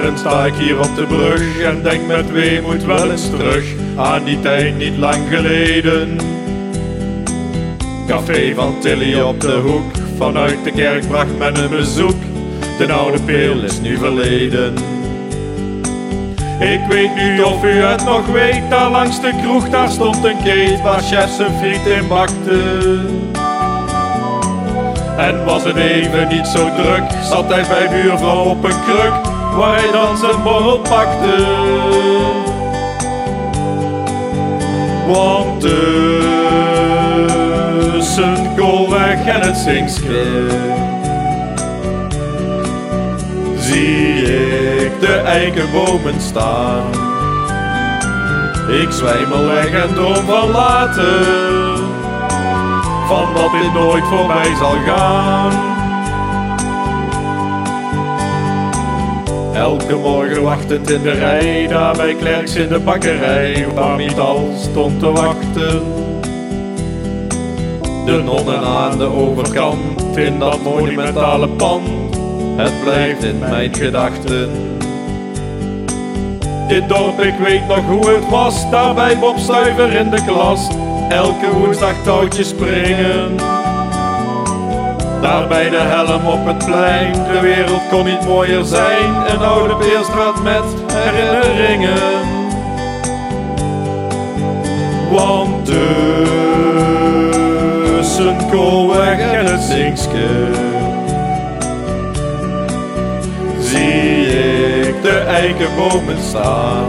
jaren sta ik hier op de brug en denk met weemoed wel eens terug aan die tijd niet lang geleden. Café van Tilly op de hoek, vanuit de kerk bracht men een bezoek. De oude peel is nu verleden. Ik weet niet of u het nog weet, daar langs de kroeg daar stond een keet waar chef zijn friet in bakte. En was het even niet zo druk, zat hij bij buurvrouw op een kruk, waar hij dan zijn borrel pakte. Want tussen Koolweg en het Singske zie ik de eikenbomen staan. Ik zwijmel weg en droom van later, van dat dit nooit voorbij zal gaan. Elke morgen wachtend in de rij, daar bij Klerks in de bakkerij, waar Mietal stond te wachten. De nonnen aan de overkant, in dat monumentale pand, het blijft in mijn gedachten. Dit dorp, ik weet nog hoe het was, daar bij Bob Stuyver in de klas. Elke woensdag touwtjes springen, daar bij de helm op het plein. De wereld kon niet mooier zijn, een oude Peerstraat met herinneringen. Want tussen Koolweg en het Singske zie ik de eikenbomen staan.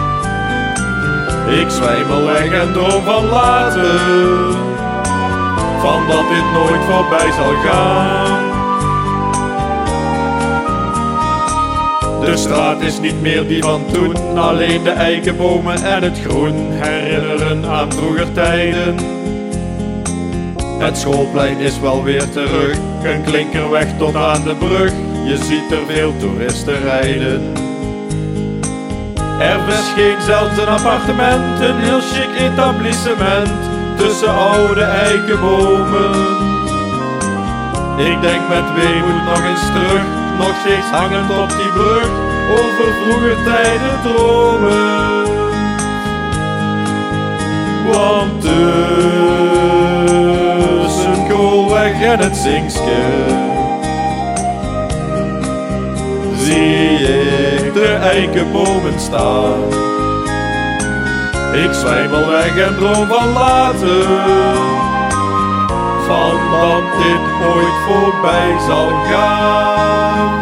Ik zwijmel weg en droom van later, van dat dit nooit voorbij zal gaan. De straat is niet meer die van toen, alleen de eikenbomen en het groen herinneren aan vroeger tijden. Het schoolplein is wel weer terug, een klinkerweg tot aan de brug. Je ziet er veel toeristen rijden. Er verscheen zelfs een appartement, een heel chic etablissement, tussen oude eikenbomen. Ik denk met weemoed nog eens terug, nog steeds hangend op die brug, over vroeger tijden dromen. Want tussen Koolweg en het Singske zie ik de eikenbomen staan. Ik zwijmel weg en droom van later, van dat dit ooit voorbij zal gaan.